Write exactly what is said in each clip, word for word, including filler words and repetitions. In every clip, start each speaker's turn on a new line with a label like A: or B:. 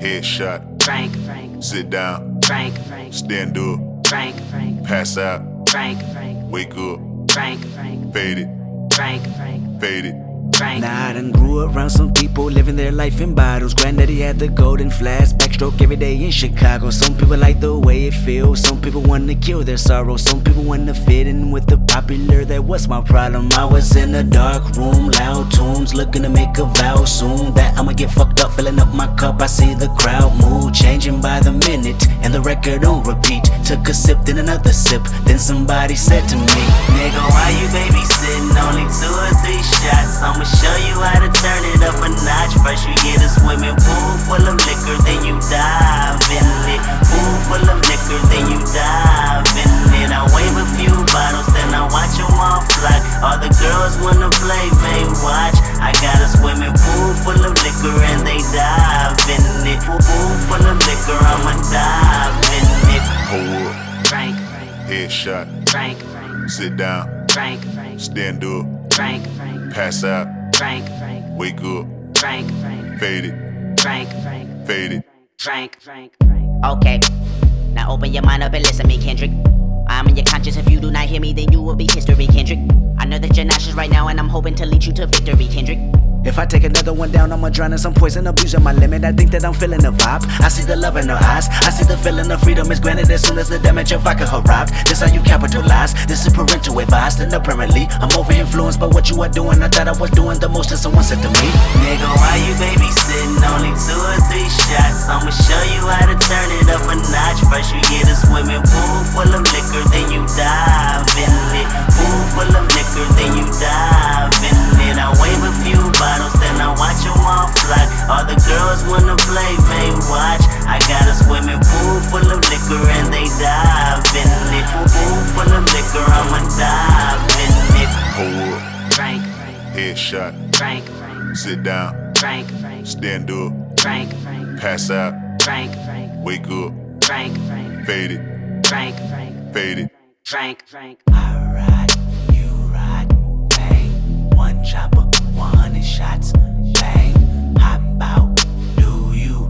A: Headshot.
B: Frank, Frank.
A: Sit down.
B: Frank, Frank.
A: Stand up.
B: Frank, Frank.
A: Pass out.
B: Frank, Frank.
A: Wake up.
B: Frank, Frank.
A: Fade it.
B: Frank, Frank.
A: Fade it.
B: Frank.
C: Nah, I done grew around some people living their life in bottles. Granddaddy had the golden flask, backstroke every day in Chicago. Some people like the way it feels, some people wanna kill their sorrow. Some people wanna fit in with the popular, that was my problem. I was in a dark room, loud tunes, looking to make a vow soon that I'ma get fucked up, filling up my cup. I see the crowd mood changing by the minute, and the record on repeat. Took a sip, then another sip, then somebody said to me,
B: Nigga, why you babysitting? Only two or three shots. I'ma show you how to turn it up a notch. First you get a swimming pool full of liquor, then you dive in it. Pool full of liquor, then you dive in it. I wave a few bottles, then I watch them all fly. All the girls wanna play, they watch. I got a swimming pool full of liquor and they dive in it. Pool full of liquor, I'ma dive in it.
A: Hold up.
B: Frank, Frank.
A: Headshot.
B: Frank, Frank.
A: Sit down.
B: Frank, Frank.
A: Stand up.
B: Frank, Frank.
A: Pass out.
B: Frank, Frank.
A: Wake up.
B: Frank, Frank.
A: Fade it.
B: Frank, Frank.
A: Fade it.
B: Frank, Frank, Frank.
D: Okay, now open your mind up and listen to me, Kendrick. I'm in your conscience. If you do not hear me, then you will be history, Kendrick. I know that you're nauseous right now, and I'm hoping to lead you to victory, Kendrick.
C: if I take another one down, I'ma drown in some poison, abusing my limit. I think that I'm feeling the vibe. I see the love in her eyes. I see the feeling of freedom is granted as soon as the damage of vodka arrived. This how you capitalize. This is parental advice. And apparently, I'm over influenced by what you are doing. I thought I was doing the most, and someone said to me,
B: Nigga, why you babysitting? Only two or three shots. I'ma show you how to turn it up a notch. First you get a swimming pool full of liquor, then you dive in it. Pool full of liquor, then you dive in it. I wave a few bottles, then I watch them all fly. All the girls wanna play, they watch. I got a swimming pool full of liquor and they dive in it. Pool full of liquor, I'ma dive in it.
A: Hold up.
B: Frank, Frank.
A: Headshot.
B: Frank, Frank.
A: Sit down.
B: Frank, Frank.
A: Stand up.
B: Frank, Frank.
A: Pass out.
B: Frank, Frank.
A: Wake up.
B: Frank, Frank.
A: Fade it.
B: Frank, Frank.
A: Fade it.
B: Frank, Frank.
C: I ride, you ride, bang. One chopper, one hundred shots, bang. Hop out, do you,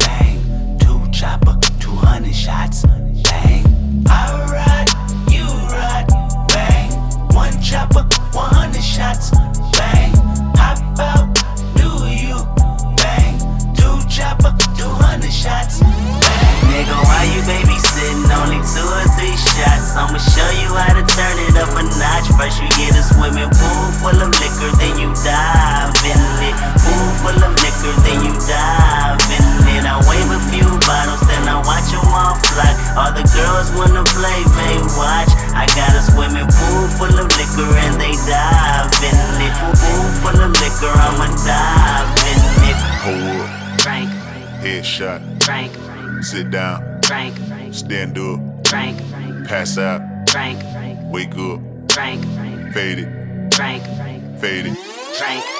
C: bang. Two chopper, two hundred shots, bang. I ride, you ride, bang. One chopper, one hundred shots, bang. Hop out, do you, bang. Two chopper, two hundred shots, bang.
B: Nigga, why you babysitting? Only two or three shots. I'ma show you how to turn it up a notch. First you get a swimming pool full of liquor, then you dive in it. Pool full of liquor, then you dive in it. I wave a few bottles, then I watch them all fly. All the girls wanna play, they watch. I got a swimming pool full of liquor and they dive in it. Pool full of liquor, I'ma dive in it.
A: Hold up.
B: Frank, Frank.
A: Headshot.
B: Frank, Frank.
A: Sit down.
B: Frank, Frank.
A: Stand up.
B: Frank, Frank.
A: Pass out.
B: Frank, Frank.
A: Wake up.
B: Frank, Frank.
A: Fade it.
B: Frank, Frank.
A: Fade it.
B: Frank.